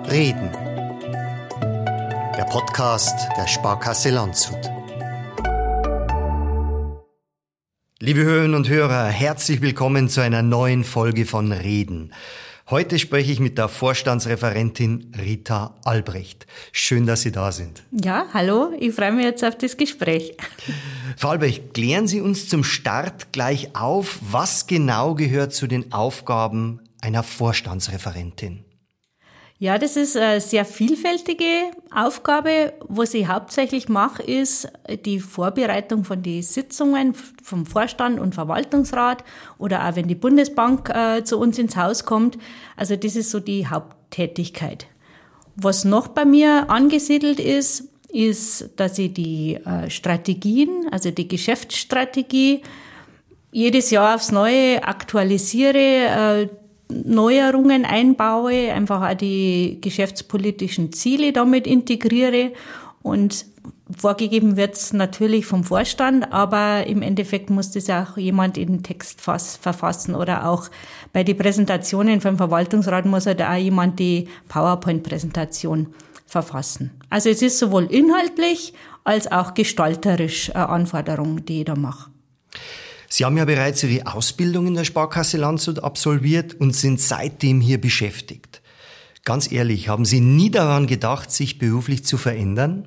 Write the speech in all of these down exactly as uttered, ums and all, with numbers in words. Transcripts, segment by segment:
Reden. Der Podcast der Sparkasse Landshut. Liebe Hörerinnen und Hörer, herzlich willkommen zu einer neuen Folge von Reden. Heute spreche ich mit der Vorstandsreferentin Rita Albrecht. Schön, dass Sie da sind. Ja, hallo, ich freue mich jetzt auf das Gespräch. Frau Albrecht, klären Sie uns zum Start gleich auf, was genau gehört zu den Aufgaben einer Vorstandsreferentin? Ja, das ist eine sehr vielfältige Aufgabe. Was ich hauptsächlich mache, ist die Vorbereitung von den Sitzungen vom Vorstand und Verwaltungsrat oder auch wenn die Bundesbank äh, zu uns ins Haus kommt. Also das ist so die Haupttätigkeit. Was noch bei mir angesiedelt ist, ist, dass ich die äh, Strategien, also die Geschäftsstrategie, jedes Jahr aufs Neue aktualisiere, äh, Neuerungen einbaue, einfach auch die geschäftspolitischen Ziele damit integriere und vorgegeben wird es natürlich vom Vorstand, aber im Endeffekt muss das auch jemand in den Text verfassen oder auch bei den Präsentationen vom Verwaltungsrat muss halt auch jemand die PowerPoint-Präsentation verfassen. Also es ist sowohl inhaltlich als auch gestalterisch eine Anforderung, die ich da mache. Sie haben ja bereits Ihre Ausbildung in der Sparkasse Landshut absolviert und sind seitdem hier beschäftigt. Ganz ehrlich, haben Sie nie daran gedacht, sich beruflich zu verändern?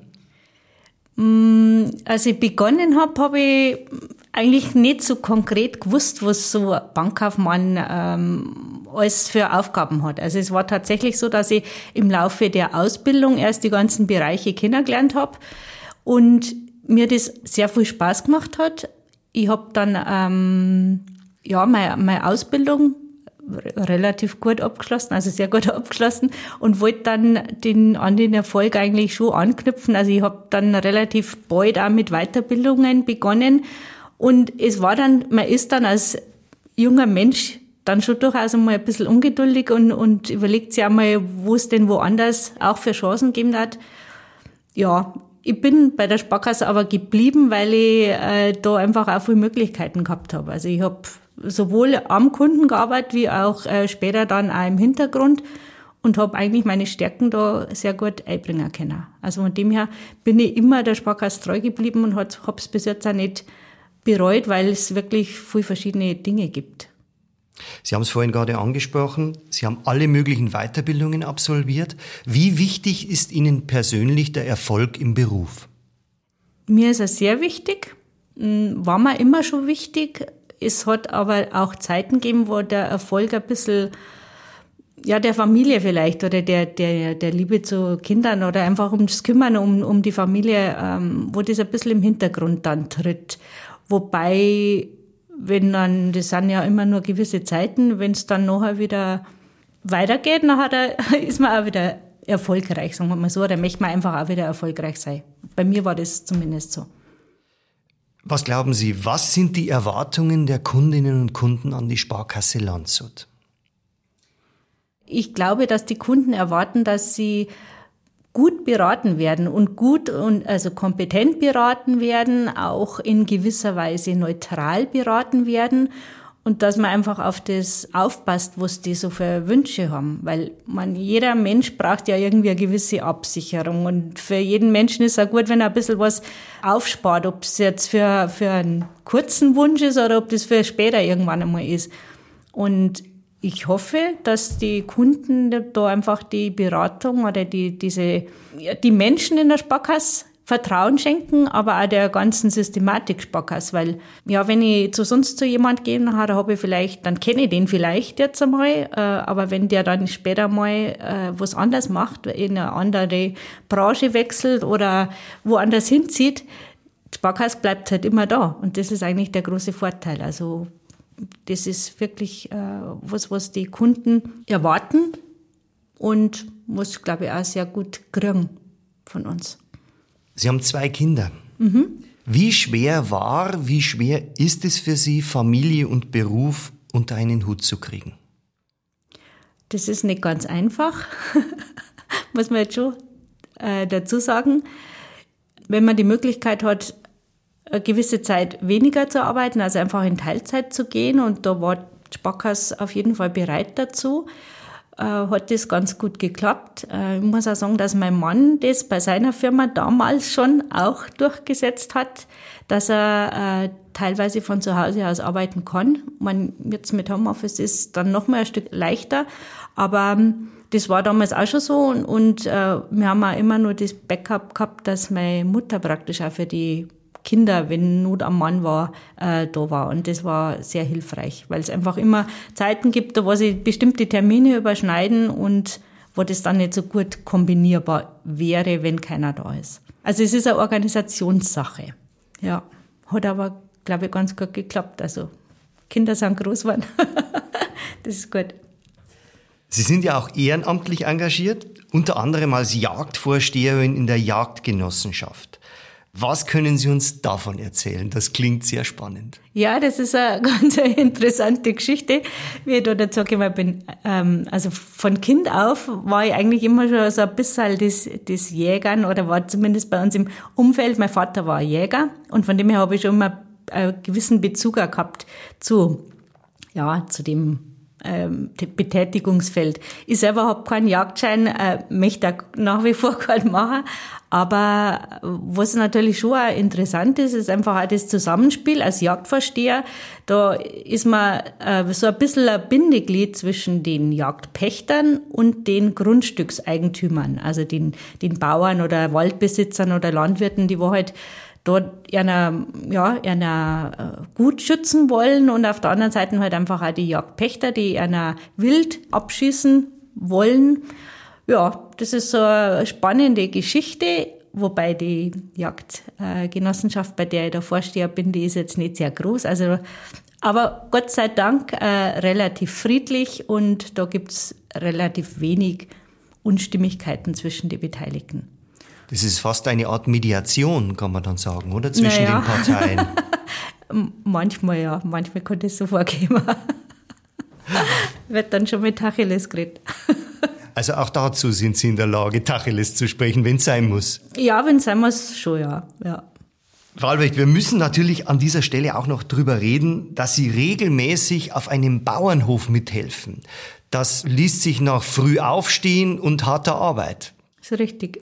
Als ich begonnen habe, habe ich eigentlich nicht so konkret gewusst, was so ein Bankkaufmann ähm, alles für Aufgaben hat. Also es war tatsächlich so, dass ich im Laufe der Ausbildung erst die ganzen Bereiche kennengelernt habe und mir das sehr viel Spaß gemacht hat. Ich habe dann ähm, ja meine, meine Ausbildung relativ gut abgeschlossen, also sehr gut abgeschlossen und wollte dann den, an den Erfolg eigentlich schon anknüpfen. Also ich habe dann relativ bald auch mit Weiterbildungen begonnen und es war dann, man ist dann als junger Mensch dann schon durchaus einmal ein bisschen ungeduldig und, und überlegt sich einmal, wo es denn woanders auch für Chancen geben hat. Ja, ich bin bei der Sparkasse aber geblieben, weil ich äh, da einfach auch viele Möglichkeiten gehabt habe. Also ich habe sowohl am Kunden gearbeitet, wie auch äh, später dann auch im Hintergrund und habe eigentlich meine Stärken da sehr gut einbringen können. Also von dem her bin ich immer der Sparkasse treu geblieben und habe es bis jetzt auch nicht bereut, weil es wirklich viele verschiedene Dinge gibt. Sie haben es vorhin gerade angesprochen, Sie haben alle möglichen Weiterbildungen absolviert. Wie wichtig ist Ihnen persönlich der Erfolg im Beruf? Mir ist er sehr wichtig, war mir immer schon wichtig. Es hat aber auch Zeiten gegeben, wo der Erfolg ein bisschen, ja, der Familie vielleicht oder der, der, der Liebe zu Kindern oder einfach ums Kümmern um, um die Familie, ähm, wo das ein bisschen im Hintergrund dann tritt. Wobei, wenn dann, das sind ja immer nur gewisse Zeiten, wenn es dann nachher wieder weitergeht, nachher ist man auch wieder erfolgreich, sagen wir mal so, oder möchte man einfach auch wieder erfolgreich sein. Bei mir war das zumindest so. Was glauben Sie, was sind die Erwartungen der Kundinnen und Kunden an die Sparkasse Landshut? Ich glaube, dass die Kunden erwarten, dass sie gut beraten werden und gut und also kompetent beraten werden, auch in gewisser Weise neutral beraten werden und dass man einfach auf das aufpasst, was die so für Wünsche haben, weil man jeder Mensch braucht ja irgendwie eine gewisse Absicherung und für jeden Menschen ist es auch gut, wenn er ein bisschen was aufspart, ob es jetzt für für einen kurzen Wunsch ist oder ob das für später irgendwann einmal ist. Und ich hoffe, dass die Kunden da einfach die Beratung oder die, diese, die Menschen in der Sparkasse Vertrauen schenken, aber auch der ganzen Systematik Sparkasse, weil, ja, wenn ich zu sonst zu jemand gehe, dann habe ich vielleicht, dann kenne ich den vielleicht jetzt einmal, äh, aber wenn der dann später mal äh, was anderes macht, in eine andere Branche wechselt oder woanders hinzieht, die Sparkasse bleibt halt immer da und das ist eigentlich der große Vorteil. Also, das ist wirklich äh, was, was die Kunden erwarten und was, glaube ich, auch sehr gut kriegen von uns. Sie haben zwei Kinder. Mhm. Wie schwer war, wie schwer ist es für Sie, Familie und Beruf unter einen Hut zu kriegen? Das ist nicht ganz einfach, muss man jetzt schon äh, dazu sagen. Wenn man die Möglichkeit hat, eine gewisse Zeit weniger zu arbeiten, also einfach in Teilzeit zu gehen. Und da war die Sparkasse auf jeden Fall bereit dazu. äh, hat das ganz gut geklappt. Äh, ich muss auch sagen, dass mein Mann das bei seiner Firma damals schon auch durchgesetzt hat, dass er äh, teilweise von zu Hause aus arbeiten kann. Man, jetzt mit Homeoffice ist dann noch mal ein Stück leichter, aber ähm, das war damals auch schon so und, und äh, wir haben auch immer nur das Backup gehabt, dass meine Mutter praktisch auch für die Kinder, wenn Not am Mann war, äh, da war. Und das war sehr hilfreich, weil es einfach immer Zeiten gibt, da wo sich bestimmte Termine überschneiden und wo das dann nicht so gut kombinierbar wäre, wenn keiner da ist. Also es ist eine Organisationssache. Ja, hat aber, glaube ich, ganz gut geklappt. Also Kinder sind groß geworden. Das ist gut. Sie sind ja auch ehrenamtlich engagiert, unter anderem als Jagdvorsteherin in der Jagdgenossenschaft. Was können Sie uns davon erzählen? Das klingt sehr spannend. Ja, das ist eine ganz interessante Geschichte, wie ich da dazu gekommen bin. Also von Kind auf war ich eigentlich immer schon so ein bisschen das, das Jägern oder war zumindest bei uns im Umfeld. Mein Vater war Jäger und von dem her habe ich schon immer einen gewissen Bezug gehabt zu, ja, zu dem Betätigungsfeld. Ich selber habe keinen Jagdschein, äh, möchte auch nach wie vor keinen machen, aber was natürlich schon auch interessant ist, ist einfach auch das Zusammenspiel als Jagdvorsteher. Da ist man äh, so ein bisschen ein Bindeglied zwischen den Jagdpächtern und den Grundstückseigentümern, also den, den Bauern oder Waldbesitzern oder Landwirten, die wo halt dort einer, ja, einer gut schützen wollen und auf der anderen Seite halt einfach auch die Jagdpächter, die einer wild abschießen wollen. Ja, das ist so eine spannende Geschichte, wobei die Jagdgenossenschaft, bei der ich da Vorsteher bin, die ist jetzt nicht sehr groß. Also, aber Gott sei Dank äh, relativ friedlich und da gibt's relativ wenig Unstimmigkeiten zwischen den Beteiligten. Das ist fast eine Art Mediation, kann man dann sagen, oder? Zwischen naja. den Parteien. Manchmal ja, manchmal kann das so vorgehen. Wird dann schon mit Tacheles geredet. Also auch dazu sind Sie in der Lage, Tacheles zu sprechen, wenn es sein muss. Ja, wenn es sein muss, schon, ja. ja. Frau Albrecht, wir müssen natürlich an dieser Stelle auch noch drüber reden, dass Sie regelmäßig auf einem Bauernhof mithelfen. Das liest sich nach früh aufstehen und harter Arbeit. Das ist richtig.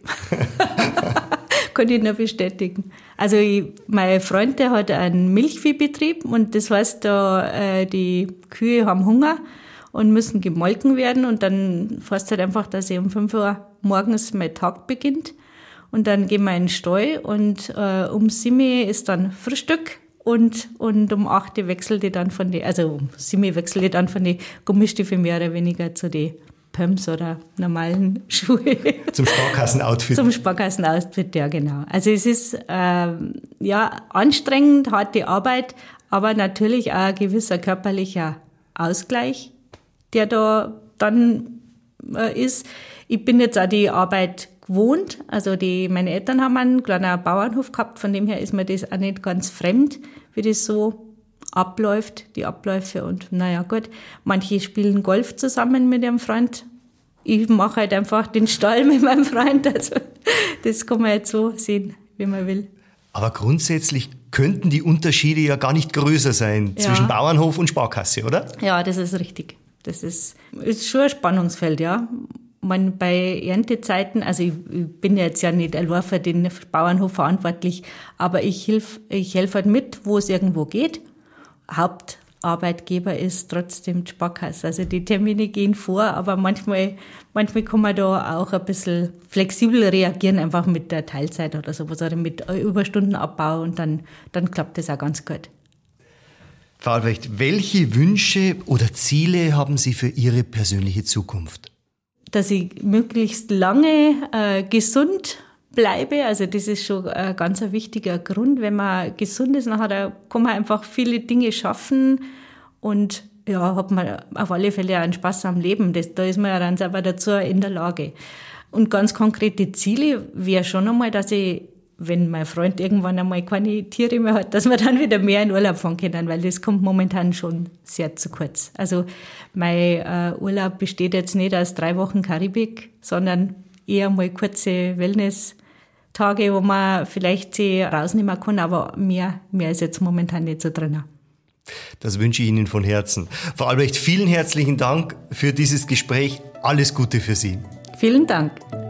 Kann ich nur bestätigen. Also ich, mein Freund, der hat einen Milchviehbetrieb und das heißt, da, äh, die Kühe haben Hunger und müssen gemolken werden und dann fährst halt einfach, dass ich um fünf Uhr morgens mein Tag beginnt und dann gehen wir in den Stall und äh, um sieben ist dann Frühstück und, und um acht wechselt ich dann von die, also um sieben wechsle ich dann von die Gummistiefeln mehr oder weniger zu den Pumps oder normalen Schuhe. Zum Sparkassen-Outfit. Zum Sparkassen-Outfit, ja genau. Also es ist ähm, ja anstrengend, harte Arbeit, aber natürlich auch ein gewisser körperlicher Ausgleich, der da dann äh, ist. Ich bin jetzt auch die Arbeit gewohnt, also die, meine Eltern haben einen kleinen Bauernhof gehabt, von dem her ist mir das auch nicht ganz fremd, wie das so abläuft, die Abläufe und naja gut, manche spielen Golf zusammen mit ihrem Freund. Ich mache halt einfach den Stall mit meinem Freund, also das kann man jetzt so sehen, wie man will. Aber grundsätzlich könnten die Unterschiede ja gar nicht größer sein ja. zwischen Bauernhof und Sparkasse, oder? Ja, das ist richtig. Das ist, ist schon ein Spannungsfeld, ja. Man, bei Erntezeiten, also ich, ich bin jetzt ja nicht allein für den Bauernhof verantwortlich, aber ich helfe ich helf halt mit, wo es irgendwo geht. Hauptarbeitgeber ist trotzdem die Sparkasse. Also die Termine gehen vor, aber manchmal, manchmal kann man da auch ein bisschen flexibel reagieren, einfach mit der Teilzeit oder sowas, oder mit Überstundenabbau und dann, dann klappt das auch ganz gut. Frau Albrecht, welche Wünsche oder Ziele haben Sie für Ihre persönliche Zukunft? Dass ich möglichst lange äh, gesund bleibe, also das ist schon ein ganz ein wichtiger Grund. Wenn man gesund ist, nachher kann man einfach viele Dinge schaffen und ja, hat man auf alle Fälle einen Spaß am Leben. Das, da ist man ja dann selber dazu in der Lage. Und ganz konkrete Ziele wäre schon einmal, dass ich, wenn mein Freund irgendwann einmal keine Tiere mehr hat, dass wir dann wieder mehr in Urlaub fahren können, weil das kommt momentan schon sehr zu kurz. Also mein äh, Urlaub besteht jetzt nicht aus drei Wochen Karibik, sondern eher mal kurze Wellness-Tage, wo man vielleicht sie rausnehmen kann, aber mehr, mehr ist jetzt momentan nicht so drin. Das wünsche ich Ihnen von Herzen. Frau Albrecht, vielen herzlichen Dank für dieses Gespräch. Alles Gute für Sie. Vielen Dank.